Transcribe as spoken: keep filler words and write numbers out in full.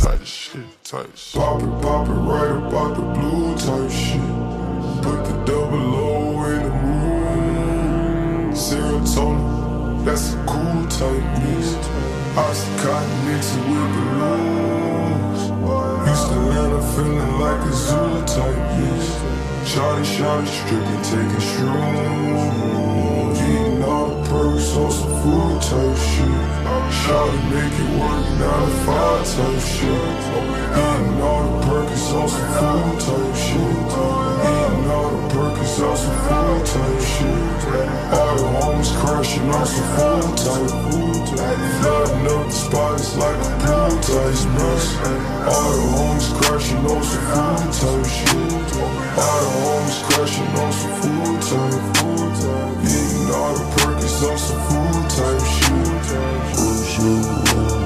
type of shit, type of shit. Pop it, pop it right about the blue type shit. Put the double O in the moon. Serotonin, that's a cool type mix. Oxycontin mixing with balloons. Houston, Atlanta feeling like a zoo type mix. Shawty, shawty, stripping, taking shrooms. Eating all the perks on some food type shit. Shawty, make it work, nine to five type shit. Eating all the perks on some food type shit. Eating all the perks on some food type shit. All the homies crashing on some food type. Flooding up the spot, it's like a blue type mess. All the homies crashing on some food type shit. All the homies crashing on some food type. Eating all the perks on some food type shit.